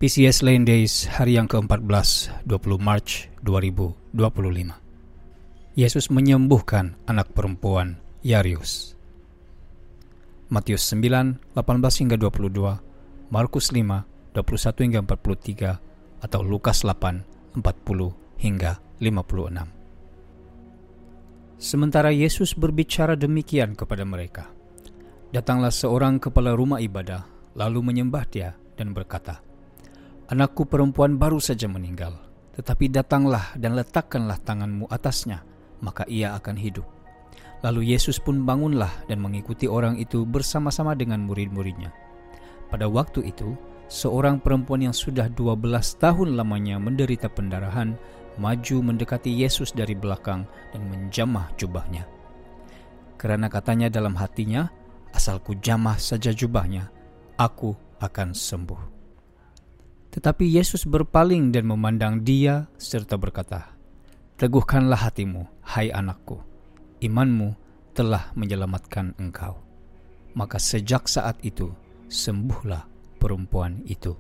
PCS Lane Days, hari yang ke-14, 20 Maret 2025. Yesus menyembuhkan anak perempuan Yairus. Matius 9, 18 hingga 22, Markus 5, 21 hingga 43, atau Lukas 8, 40 hingga 56. Sementara Yesus berbicara demikian kepada mereka, datanglah seorang kepala rumah ibadah, lalu menyembah dia dan berkata, "Anakku perempuan baru saja meninggal, tetapi datanglah dan letakkanlah tanganmu atasnya, maka ia akan hidup." Lalu Yesus pun bangunlah dan mengikuti orang itu bersama-sama dengan murid-muridnya. Pada waktu itu, seorang perempuan yang sudah 12 tahun lamanya menderita pendarahan, maju mendekati Yesus dari belakang dan menjamah jubahnya. Karena katanya dalam hatinya, "Asal ku jamah saja jubahnya, aku akan sembuh." Tetapi Yesus berpaling dan memandang dia serta berkata, "Teguhkanlah hatimu, hai anakku, imanmu telah menyelamatkan engkau." Maka sejak saat itu, sembuhlah perempuan itu.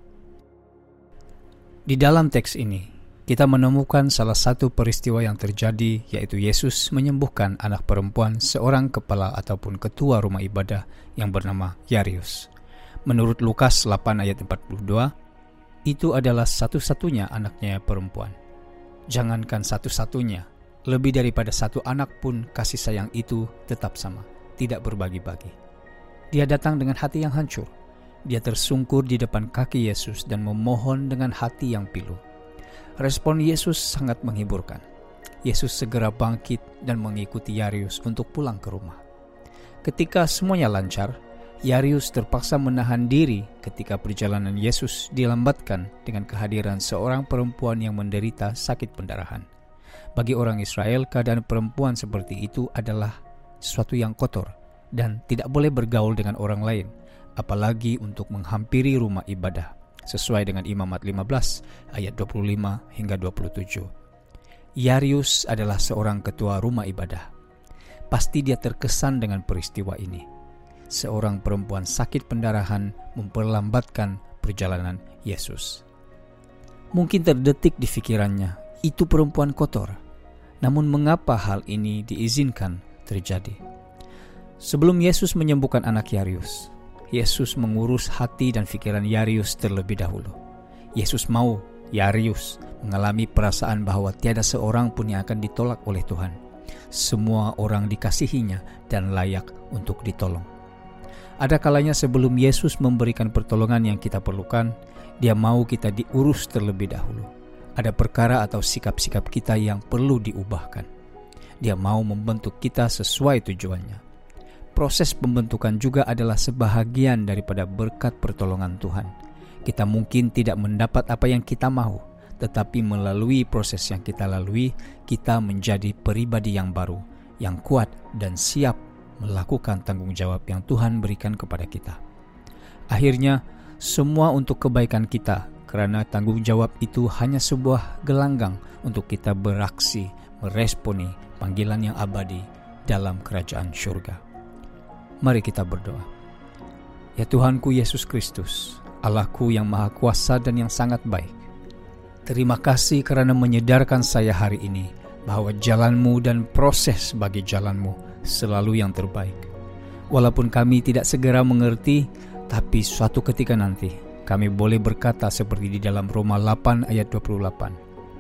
Di dalam teks ini, kita menemukan salah satu peristiwa yang terjadi, yaitu Yesus menyembuhkan anak perempuan seorang kepala ataupun ketua rumah ibadah yang bernama Yairus. Menurut Lukas 8 ayat 42, itu adalah satu-satunya anaknya perempuan. Jangankan satu-satunya, lebih daripada satu anak pun kasih sayang itu tetap sama, tidak berbagi-bagi. Dia datang dengan hati yang hancur. Dia tersungkur di depan kaki Yesus dan memohon dengan hati yang pilu. Respon Yesus sangat menghiburkan. Yesus segera bangkit dan mengikuti Yairus untuk pulang ke rumah. Ketika semuanya lancar, Yairus terpaksa menahan diri ketika perjalanan Yesus dilambatkan dengan kehadiran seorang perempuan yang menderita sakit pendarahan. Bagi orang Israel, keadaan perempuan seperti itu adalah sesuatu yang kotor dan tidak boleh bergaul dengan orang lain, apalagi untuk menghampiri rumah ibadah, sesuai dengan Imamat 15 ayat 25 hingga 27. Yairus adalah seorang ketua rumah ibadah. Pasti dia terkesan dengan peristiwa ini. Seorang perempuan sakit pendarahan memperlambatkan perjalanan Yesus. Mungkin terdetik di pikirannya, itu perempuan kotor. Namun mengapa hal ini diizinkan terjadi? Sebelum Yesus menyembuhkan anak Yairus, Yesus mengurus hati dan pikiran Yairus terlebih dahulu. Yesus mau Yairus mengalami perasaan bahwa tiada seorang pun yang akan ditolak oleh Tuhan. Semua orang dikasihinya dan layak untuk ditolong. Ada kalanya sebelum Yesus memberikan pertolongan yang kita perlukan, dia mau kita diurus terlebih dahulu. Ada perkara atau sikap-sikap kita yang perlu diubahkan. Dia mau membentuk kita sesuai tujuannya. Proses pembentukan juga adalah sebahagian daripada berkat pertolongan Tuhan. Kita mungkin tidak mendapat apa yang kita mau, tetapi melalui proses yang kita lalui, kita menjadi pribadi yang baru, yang kuat dan siap melakukan tanggung jawab yang Tuhan berikan kepada kita. Akhirnya, semua untuk kebaikan kita, karena tanggung jawab itu hanya sebuah gelanggang untuk kita beraksi, meresponi panggilan yang abadi dalam kerajaan surga. Mari kita berdoa. Ya Tuhanku Yesus Kristus, Allahku yang maha kuasa dan yang sangat baik, terima kasih karena menyadarkan saya hari ini bahwa jalan-Mu dan proses bagi jalan-Mu selalu yang terbaik. Walaupun kami tidak segera mengerti, tapi suatu ketika nanti kami boleh berkata seperti di dalam Roma 8 ayat 28.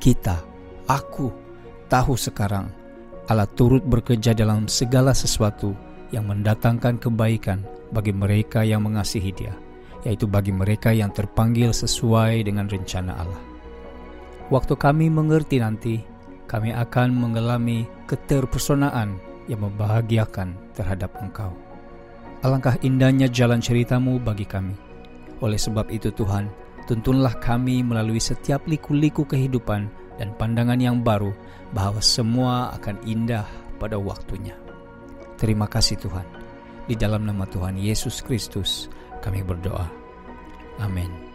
Aku tahu sekarang Allah turut bekerja dalam segala sesuatu yang mendatangkan kebaikan bagi mereka yang mengasihi Dia, yaitu bagi mereka yang terpanggil sesuai dengan rencana Allah. Waktu kami mengerti nanti, kami akan mengalami keterpesonaan yang membahagiakan terhadap Engkau. Alangkah indahnya jalan cerita-Mu bagi kami. Oleh sebab itu Tuhan, tuntunlah kami melalui setiap liku-liku kehidupan dan pandangan yang baru bahwa semua akan indah pada waktunya. Terima kasih Tuhan. Di dalam nama Tuhan Yesus Kristus kami berdoa. Amin.